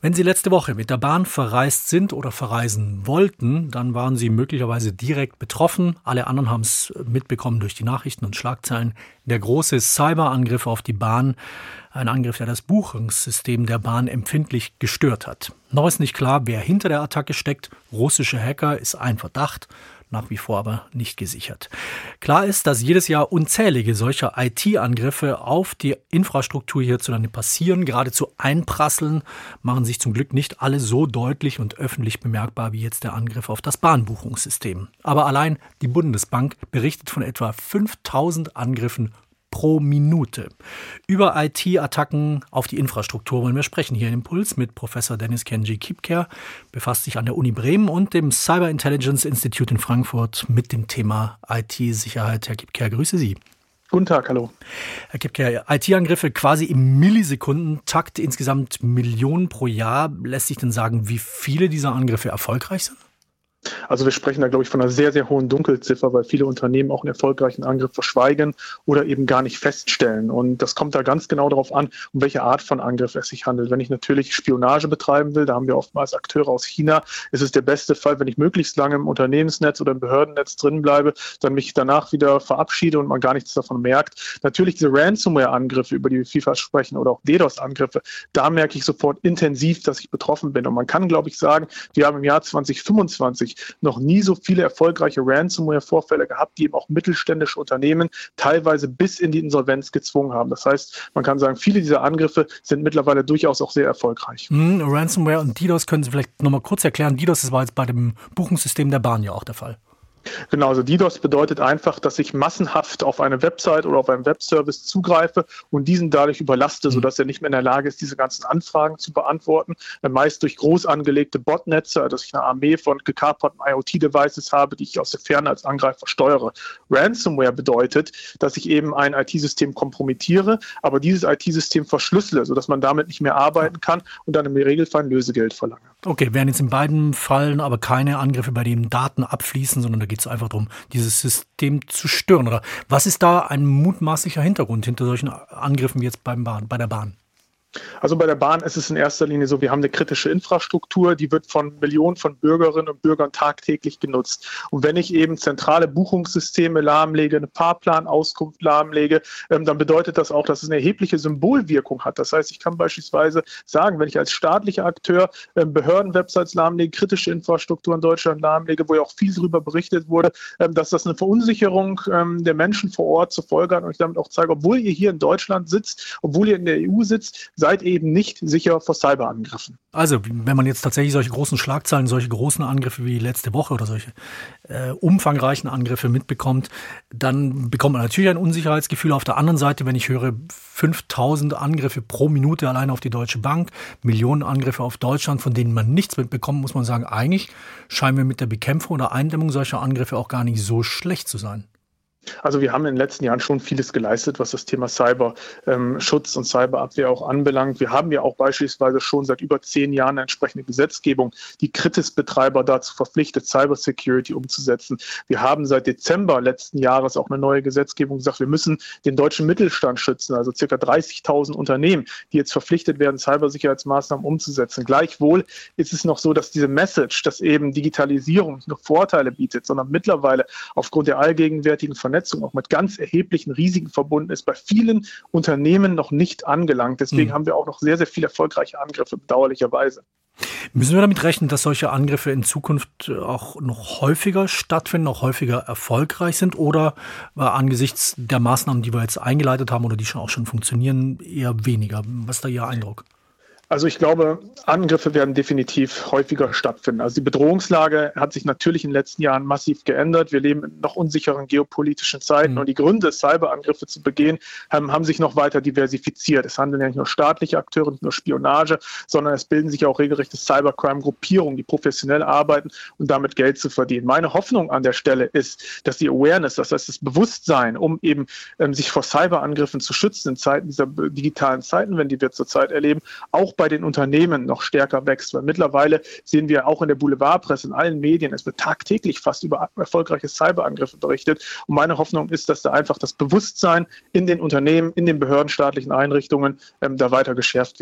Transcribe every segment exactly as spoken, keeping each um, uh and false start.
Wenn Sie letzte Woche mit der Bahn verreist sind oder verreisen wollten, dann waren Sie möglicherweise direkt betroffen. Alle anderen haben es mitbekommen durch die Nachrichten und Schlagzeilen. Der große Cyberangriff auf die Bahn, ein Angriff, der das Buchungssystem der Bahn empfindlich gestört hat. Noch ist nicht klar, wer hinter der Attacke steckt. Russische Hacker ist ein Verdacht, nach wie vor aber nicht gesichert. Klar ist, dass jedes Jahr unzählige solcher I T-Angriffe auf die Infrastruktur hierzulande passieren, geradezu einprasseln, machen sich zum Glück nicht alle so deutlich und öffentlich bemerkbar wie jetzt der Angriff auf das Bahnbuchungssystem. Aber allein die Bundesbank berichtet von etwa fünftausend Angriffen pro Minute. Über I T-Attacken auf die Infrastruktur wollen wir sprechen hier in Impuls mit Professor Dennis Kenji-Kipker, befasst sich an der Uni Bremen und dem Cyber Intelligence Institute in Frankfurt mit dem Thema I T-Sicherheit. Herr Kipker, grüße Sie. Guten Tag, hallo. Herr Kipker, I T-Angriffe quasi im Millisekundentakt, insgesamt Millionen pro Jahr. Lässt sich denn sagen, wie viele dieser Angriffe erfolgreich sind? Also wir sprechen da, glaube ich, von einer sehr, sehr hohen Dunkelziffer, weil viele Unternehmen auch einen erfolgreichen Angriff verschweigen oder eben gar nicht feststellen. Und das kommt da ganz genau darauf an, um welche Art von Angriff es sich handelt. Wenn ich natürlich Spionage betreiben will, da haben wir oftmals Akteure aus China, ist es der beste Fall, wenn ich möglichst lange im Unternehmensnetz oder im Behördennetz drin bleibe, dann mich danach wieder verabschiede und man gar nichts davon merkt. Natürlich diese Ransomware-Angriffe, über die wir vielfach sprechen, oder auch DDoS-Angriffe, da merke ich sofort intensiv, dass ich betroffen bin. Und man kann, glaube ich, sagen, wir haben im Jahr zwanzig fünfundzwanzig noch nie so viele erfolgreiche Ransomware-Vorfälle gehabt, die eben auch mittelständische Unternehmen teilweise bis in die Insolvenz gezwungen haben. Das heißt, man kann sagen, viele dieser Angriffe sind mittlerweile durchaus auch sehr erfolgreich. Mm, Ransomware und DDoS können Sie vielleicht nochmal kurz erklären. DDoS, das war jetzt bei dem Buchungssystem der Bahn ja auch der Fall. Genau, also DDoS bedeutet einfach, dass ich massenhaft auf eine Website oder auf einen Webservice zugreife und diesen dadurch überlaste, mhm. sodass er nicht mehr in der Lage ist, diese ganzen Anfragen zu beantworten. Meist durch groß angelegte Botnetze, dass ich eine Armee von gekaperten I O T-Devices habe, die ich aus der Ferne als Angreifer steuere. Ransomware bedeutet, dass ich eben ein I T-System kompromittiere, aber dieses I T-System verschlüssele, sodass man damit nicht mehr arbeiten kann und dann im Regelfall ein Lösegeld verlange. Okay, wären jetzt in beiden Fällen aber keine Angriffe, bei denen Daten abfließen, sondern da geht es einfach darum, dieses System zu stören. Oder was ist da ein mutmaßlicher Hintergrund hinter solchen Angriffen wie jetzt beim Bahn, bei der Bahn? Also bei der Bahn ist es in erster Linie so, wir haben eine kritische Infrastruktur, die wird von Millionen von Bürgerinnen und Bürgern tagtäglich genutzt. Und wenn ich eben zentrale Buchungssysteme lahmlege, eine Fahrplanauskunft lahmlege, ähm, dann bedeutet das auch, dass es eine erhebliche Symbolwirkung hat. Das heißt, ich kann beispielsweise sagen, wenn ich als staatlicher Akteur ähm, Behördenwebsites lahmlege, kritische Infrastruktur in Deutschland lahmlege, wo ja auch viel darüber berichtet wurde, ähm, dass das eine Verunsicherung ähm, der Menschen vor Ort zur Folge hat und ich damit auch zeige, obwohl ihr hier in Deutschland sitzt, obwohl ihr in der E U sitzt, seid eben nicht sicher vor Cyberangriffen. Also, wenn man jetzt tatsächlich solche großen Schlagzeilen, solche großen Angriffe wie letzte Woche oder solche äh, umfangreichen Angriffe mitbekommt, dann bekommt man natürlich ein Unsicherheitsgefühl. Auf der anderen Seite, wenn ich höre, fünftausend Angriffe pro Minute allein auf die Deutsche Bank, Millionen Angriffe auf Deutschland, von denen man nichts mitbekommt, muss man sagen, eigentlich scheinen wir mit der Bekämpfung oder Eindämmung solcher Angriffe auch gar nicht so schlecht zu sein. Also wir haben in den letzten Jahren schon vieles geleistet, was das Thema Cyberschutz und Cyberabwehr auch anbelangt. Wir haben ja auch beispielsweise schon seit über zehn Jahren eine entsprechende Gesetzgebung, die Kritisbetreiber dazu verpflichtet, Cybersecurity umzusetzen. Wir haben seit Dezember letzten Jahres auch eine neue Gesetzgebung gesagt, wir müssen den deutschen Mittelstand schützen, also ca. dreißigtausend Unternehmen, die jetzt verpflichtet werden, Cybersicherheitsmaßnahmen umzusetzen. Gleichwohl ist es noch so, dass diese Message, dass eben Digitalisierung nicht nur Vorteile bietet, sondern mittlerweile aufgrund der allgegenwärtigen Vernetzung auch mit ganz erheblichen Risiken verbunden ist, bei vielen Unternehmen noch nicht angelangt. Deswegen mhm. haben wir auch noch sehr, sehr viele erfolgreiche Angriffe, bedauerlicherweise. Müssen wir damit rechnen, dass solche Angriffe in Zukunft auch noch häufiger stattfinden, noch häufiger erfolgreich sind oder äh, angesichts der Maßnahmen, die wir jetzt eingeleitet haben oder die schon auch schon funktionieren, eher weniger? Was ist da Ihr Eindruck? Also ich glaube, Angriffe werden definitiv häufiger stattfinden. Also die Bedrohungslage hat sich natürlich in den letzten Jahren massiv geändert. Wir leben in noch unsicheren geopolitischen Zeiten mhm. und die Gründe, Cyberangriffe zu begehen, haben, haben sich noch weiter diversifiziert. Es handeln ja nicht nur staatliche Akteure, nicht nur Spionage, sondern es bilden sich auch regelrechte Cybercrime-Gruppierungen, die professionell arbeiten und damit Geld zu verdienen. Meine Hoffnung an der Stelle ist, dass die Awareness, das heißt das Bewusstsein, um eben ähm, sich vor Cyberangriffen zu schützen in Zeiten dieser digitalen Zeitenwende, die wir zurzeit erleben, auch bei den Unternehmen noch stärker wächst, weil mittlerweile sehen wir auch in der Boulevardpresse, in allen Medien, es wird tagtäglich fast über erfolgreiche Cyberangriffe berichtet und meine Hoffnung ist, dass da einfach das Bewusstsein in den Unternehmen, in den behördenstaatlichen Einrichtungen ähm, da weiter geschärft wird.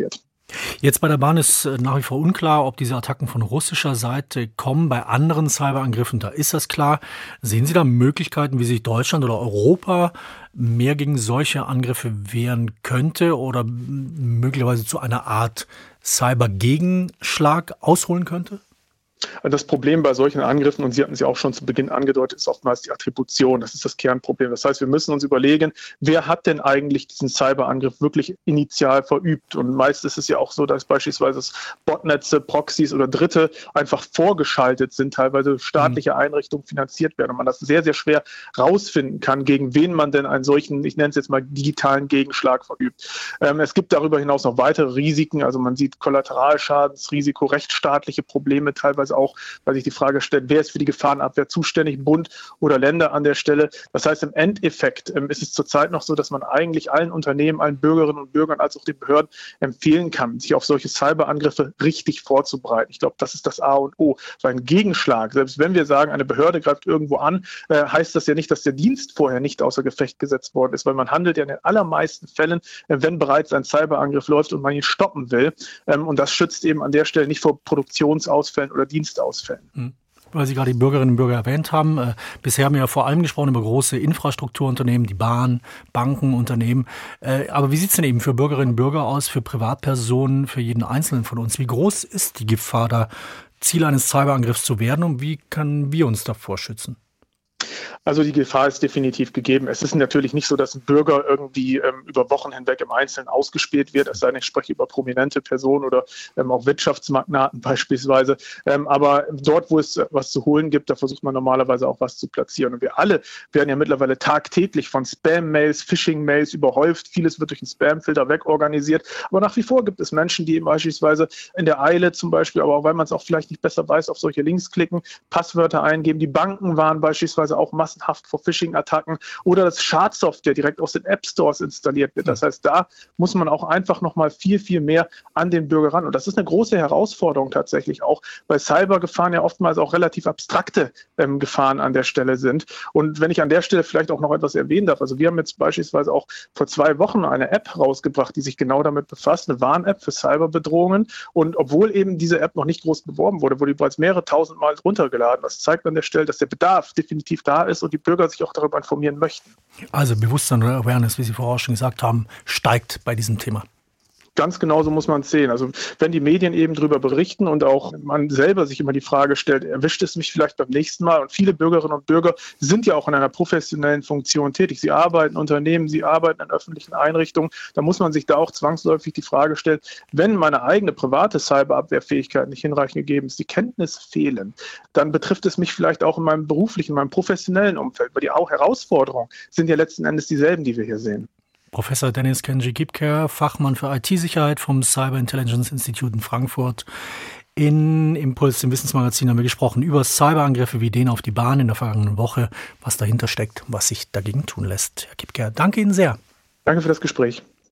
Jetzt bei der Bahn ist nach wie vor unklar, ob diese Attacken von russischer Seite kommen. Bei anderen Cyberangriffen, da ist das klar. Sehen Sie da Möglichkeiten, wie sich Deutschland oder Europa mehr gegen solche Angriffe wehren könnte oder möglicherweise zu einer Art Cyber-Gegenschlag ausholen könnte? Das Problem bei solchen Angriffen, und Sie hatten es ja auch schon zu Beginn angedeutet, ist oftmals die Attribution. Das ist das Kernproblem. Das heißt, wir müssen uns überlegen, wer hat denn eigentlich diesen Cyberangriff wirklich initial verübt? Und meist ist es ja auch so, dass beispielsweise Botnetze, Proxys oder Dritte einfach vorgeschaltet sind, teilweise staatliche Einrichtungen finanziert werden und man das sehr, sehr schwer rausfinden kann, gegen wen man denn einen solchen, ich nenne es jetzt mal digitalen Gegenschlag verübt. Ähm, es gibt darüber hinaus noch weitere Risiken. Also man sieht Kollateralschadensrisiko, rechtsstaatliche Probleme, teilweise auch, weil sich die Frage stellt, wer ist für die Gefahrenabwehr zuständig, Bund oder Länder an der Stelle. Das heißt, im Endeffekt ähm, ist es zurzeit noch so, dass man eigentlich allen Unternehmen, allen Bürgerinnen und Bürgern als auch den Behörden empfehlen kann, sich auf solche Cyberangriffe richtig vorzubereiten. Ich glaube, das ist das A und O. Weil ein Gegenschlag, selbst wenn wir sagen, eine Behörde greift irgendwo an, äh, heißt das ja nicht, dass der Dienst vorher nicht außer Gefecht gesetzt worden ist, weil man handelt ja in den allermeisten Fällen, äh, wenn bereits ein Cyberangriff läuft und man ihn stoppen will. Ähm, und das schützt eben an der Stelle nicht vor Produktionsausfällen oder Dienstausfällen. Weil Sie gerade die Bürgerinnen und Bürger erwähnt haben. Äh, bisher haben wir ja vor allem gesprochen über große Infrastrukturunternehmen, die Bahn, Banken, Unternehmen. Äh, aber wie sieht es denn eben für Bürgerinnen und Bürger aus, für Privatpersonen, für jeden Einzelnen von uns? Wie groß ist die Gefahr, da Ziel eines Cyberangriffs zu werden und wie können wir uns davor schützen? Also die Gefahr ist definitiv gegeben. Es ist natürlich nicht so, dass ein Bürger irgendwie ähm, über Wochen hinweg im Einzelnen ausgespäht wird, es sei denn, ich spreche über prominente Personen oder ähm, auch Wirtschaftsmagnaten beispielsweise. Ähm, aber dort, wo es was zu holen gibt, da versucht man normalerweise auch was zu platzieren. Und wir alle werden ja mittlerweile tagtäglich von Spam-Mails, Phishing-Mails überhäuft. Vieles wird durch einen Spam-Filter wegorganisiert. Aber nach wie vor gibt es Menschen, die eben beispielsweise in der Eile zum Beispiel, aber auch weil man es auch vielleicht nicht besser weiß, auf solche Links klicken, Passwörter eingeben. Die Banken waren beispielsweise auch massenhaft vor Phishing-Attacken oder das Schadsoftware direkt aus den App-Stores installiert wird. Das heißt, da muss man auch einfach nochmal viel, viel mehr an den Bürger ran. Und das ist eine große Herausforderung tatsächlich auch, weil Cybergefahren ja oftmals auch relativ abstrakte ähm, Gefahren an der Stelle sind. Und wenn ich an der Stelle vielleicht auch noch etwas erwähnen darf, also wir haben jetzt beispielsweise auch vor zwei Wochen eine App rausgebracht, die sich genau damit befasst, eine Warn-App für Cyberbedrohungen. Und obwohl eben diese App noch nicht groß beworben wurde, wurde die bereits mehrere tausend Mal runtergeladen. Das zeigt an der Stelle, dass der Bedarf definitiv da ist und die Bürger sich auch darüber informieren möchten. Also Bewusstsein oder Awareness, wie Sie vorher schon gesagt haben, steigt bei diesem Thema. Ganz genau so muss man es sehen. Also wenn die Medien eben darüber berichten und auch man selber sich immer die Frage stellt, erwischt es mich vielleicht beim nächsten Mal? Und viele Bürgerinnen und Bürger sind ja auch in einer professionellen Funktion tätig. Sie arbeiten in Unternehmen, sie arbeiten in öffentlichen Einrichtungen. Da muss man sich da auch zwangsläufig die Frage stellen, wenn meine eigene private Cyberabwehrfähigkeit nicht hinreichend gegeben ist, die Kenntnisse fehlen, dann betrifft es mich vielleicht auch in meinem beruflichen, in meinem professionellen Umfeld. Weil die auch Herausforderungen sind ja letzten Endes dieselben, die wir hier sehen. Professor Dennis Kenji-Gipker, Fachmann für I T-Sicherheit vom Cyber Intelligence Institute in Frankfurt. In Impuls, dem Wissensmagazin, haben wir gesprochen über Cyberangriffe wie den auf die Bahn in der vergangenen Woche, was dahinter steckt, was sich dagegen tun lässt. Herr Gipker, danke Ihnen sehr. Danke für das Gespräch.